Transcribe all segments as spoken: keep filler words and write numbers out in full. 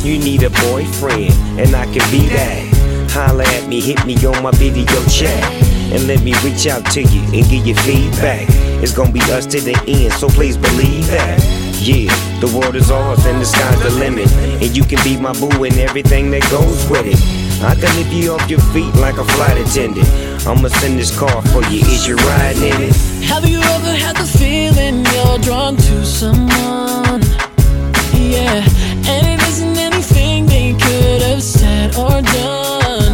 You need a boyfriend, and I can be that. Holla at me, hit me on my video chat, and let me reach out to you and give you feedback. It's gonna be us to the end, so please believe that. Yeah, the world is ours and the sky's the limit, and you can be my boo and everything that goes with it. I can lift you off your feet like a flight attendant. I'ma send this car for you, is you riding in it? Have you ever had the feeling you're drawn to someone? Yeah, and it isn't anything they could have said or done.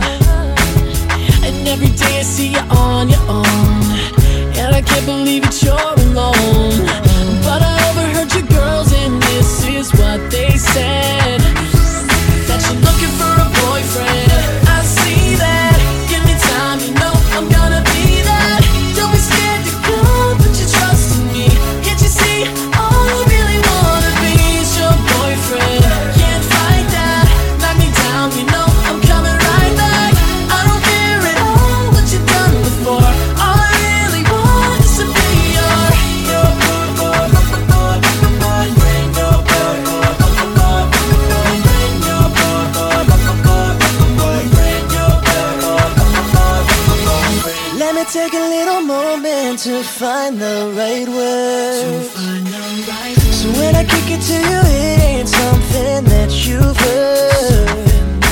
And every day I see you on your own, and I can't believe that you're alone. But I overheard your girls, and this is what they said: that you're looking for a boyfriend. I see that. Give me time, you know I'm gonna be that. Don't be scared to go, put your trust in me. Can't you see? All I really wanna be is your boyfriend. Can't fight that. Knock me down, you know I'm coming right back. I don't care at all what you've done before. All I really want is to be your your boy, boy, boy, boy, boy, bring your boy, boy, boy, boy, bring your boy, boy, boy, boy, boy, bring your boy, boy, boy, boy. Let me take a little moment to find the right word. To find the right word. So when I kick it to you, it ain't something that you've heard.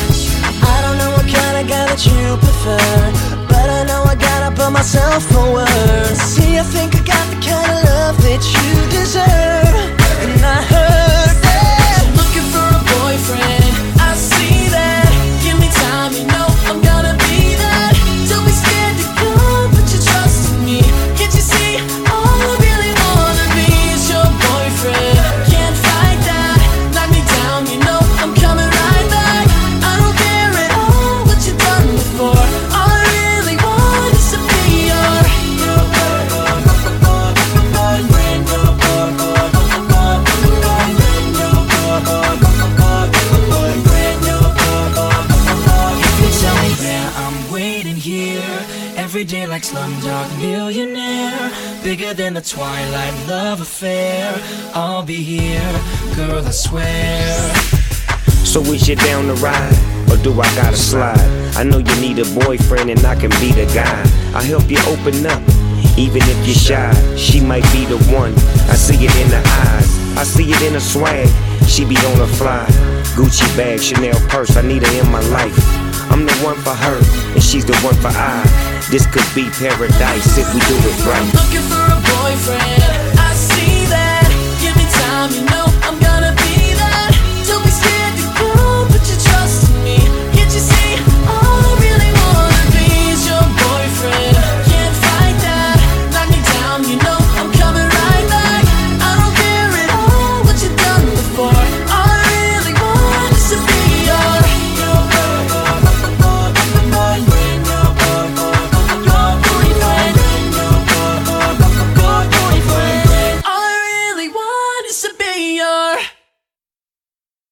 I don't know what kind of guy that you prefer, but I know I gotta put myself forward. See, I think I got the kind of love that you deserve, and I heard that you're looking for a boyfriend. I see that. Give me time, you know I'm gonna be that. Don't be scared to go, put your trust in me. Can't you see? All I really wanna be is your boyfriend. Can't fight that. Knock me down, you know I'm coming right back. I don't care at all what you've done before. All I really want is to be your your boy, boy, boy, boy, boy, bring your boy, boy, boy, boy, boy, bring your boy, boy, boy, boy, boy, bring your boy, boy, boy, boy. If you tell me where I'm waiting here, every day like Slumdog Millionaire, bigger than the Twilight love affair. I'll be here, girl, I swear. So is you down to ride, or do I gotta slide? I know you need a boyfriend and I can be the guy. I help you open up, even if you're shy. She might be the one, I see it in her eyes, I see it in her swag. She be on a fly, Gucci bag, Chanel purse, I need her in my life. I'm the one for her, and she's the one for I. This could be paradise if we do it right. Looking for a boyfriend.